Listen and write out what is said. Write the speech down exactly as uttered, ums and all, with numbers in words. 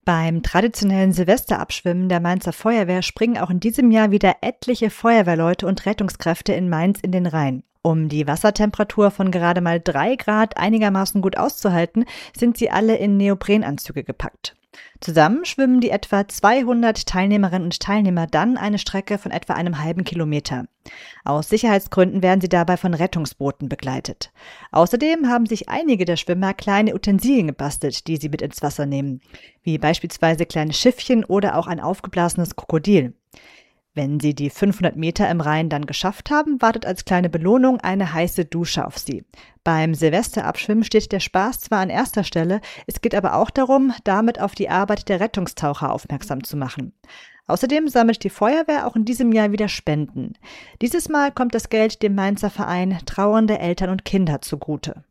Beim traditionellen Silvesterabschwimmen der Mainzer Feuerwehr springen auch in diesem Jahr wieder etliche Feuerwehrleute und Rettungskräfte in Mainz in den Rhein. Um die Wassertemperatur von gerade mal drei Grad einigermaßen gut auszuhalten, sind sie alle in Neoprenanzüge gepackt. Zusammen schwimmen die etwa zweihundert Teilnehmerinnen und Teilnehmer dann eine Strecke von etwa einem halben Kilometer. Aus Sicherheitsgründen werden sie dabei von Rettungsbooten begleitet. Außerdem haben sich einige der Schwimmer kleine Utensilien gebastelt, die sie mit ins Wasser nehmen, wie beispielsweise kleine Schiffchen oder auch ein aufgeblasenes Krokodil. Wenn sie die fünfhundert Meter im Rhein dann geschafft haben, wartet als kleine Belohnung eine heiße Dusche auf sie. Beim Silvesterabschwimmen steht der Spaß zwar an erster Stelle, es geht aber auch darum, damit auf die Arbeit der Rettungstaucher aufmerksam zu machen. Außerdem sammelt die Feuerwehr auch in diesem Jahr wieder Spenden. Dieses Mal kommt das Geld dem Mainzer Verein Trauernde Eltern und Kinder zugute.